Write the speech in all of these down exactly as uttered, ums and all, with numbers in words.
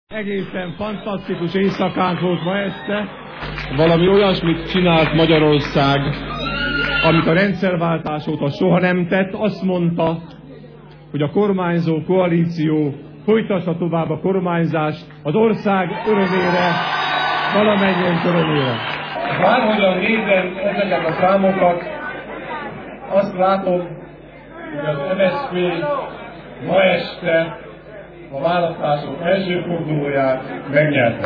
Egészen fantasztikus éjszakánk volt ma este. Valami olyasmit csinált Magyarország, amit a rendszerváltás óta soha nem tett. Azt mondta, hogy a kormányzó koalíció folytassa tovább a kormányzást az ország örömére, valamennyien örömére. Bárhogyan nézem ezeket a számokat, azt látom, hogy az em es zé pé ma este a választások első fordulóját megnyerte.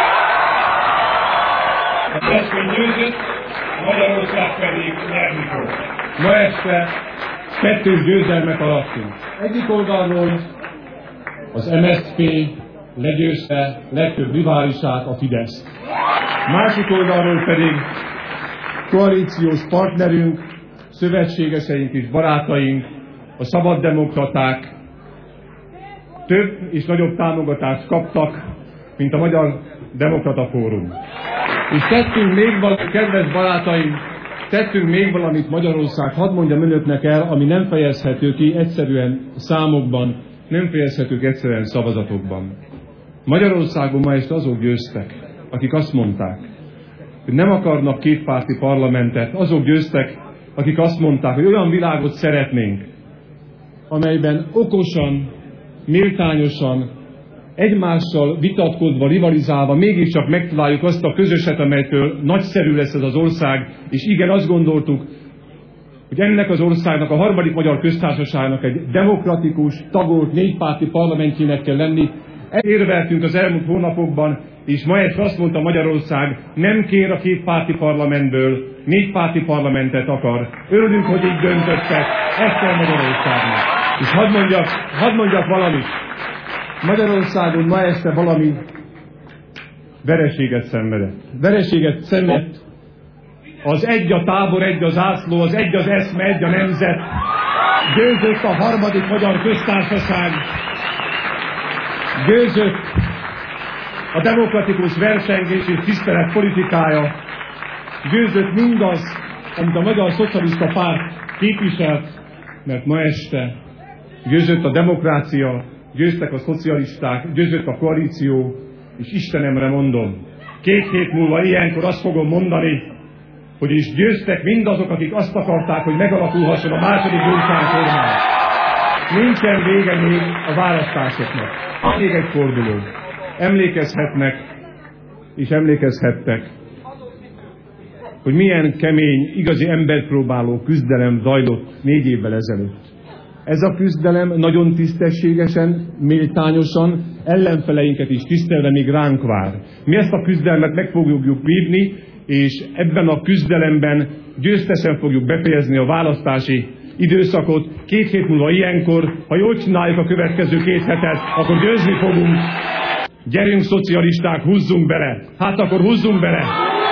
Az em es zé pé győzött, Magyarország pedig nyerni fog. Ma este kettős győzelmet arattunk. Egyik oldalról az em es zé pé legyőzte legtöbb riválisát, a Fideszt. Másik oldalról pedig koalíciós partnerünk, szövetségeseink és barátaink, a szabaddemokraták több és nagyobb támogatást kaptak, mint a Magyar Demokrata Fórum. És tettünk még valamit, kedves barátaim, tettünk még valamit Magyarország, hadd mondjam önöknek el, ami nem fejezhető ki egyszerűen számokban, nem fejezhetők egyszerűen szavazatokban. Magyarországon ma este azok győztek, akik azt mondták, hogy nem akarnak kétpárti parlamentet, azok győztek, akik azt mondták, hogy olyan világot szeretnénk, amelyben okosan, méltányosan, egymással vitatkozva, rivalizálva, mégiscsak megtaláljuk azt a közöset, amelytől nagyszerű lesz ez az ország, és igen, azt gondoltuk, hogy ennek az országnak, a harmadik magyar köztársaságnak egy demokratikus, tagolt, négypárti parlamentjének kell lenni. Érveltünk az elmúlt hónapokban, és ma este azt mondta Magyarország, nem kér a kétpárti parlamentből, négypárti parlamentet akar. Örülünk, hogy így döntöttek, ezt kell Magyarországnak. És hadd mondjak, hadd mondjak valamit. Magyarországon ma este valami vereséget szenvedett. Vereséget szenvedett az egy a tábor, egy az zászló, az egy az eszme, egy a nemzet. Győzött a harmadik magyar köztársaság. Győzött a demokratikus versengés és tisztelet politikája. Győzött mindaz, amit a Magyar Szocialista Párt képviselt, mert ma este győzött a demokrácia, győztek a szocialisták, győzött a koalíció, és Istenemre mondom, két hét múlva ilyenkor azt fogom mondani, hogy is győztek mindazok, akik azt akarták, hogy megalakulhasson a második Gyurcsány kormány. Nincsen vége még a választásoknak. Még egy forduló. Emlékezhetnek, és emlékezhettek, hogy milyen kemény, igazi emberpróbáló küzdelem zajlott négy évvel ezelőtt. Ez a küzdelem nagyon tisztességesen, méltányosan, ellenfeleinket is tisztelve még ránk vár. Mi ezt a küzdelmet meg fogjuk vívni, és ebben a küzdelemben győztesen fogjuk befejezni a választási időszakot. Két hét múlva ilyenkor, ha jól csináljuk a következő két hetet, akkor győzni fogunk. Gyerünk szocialisták, húzzunk bele! Hát akkor húzzunk bele!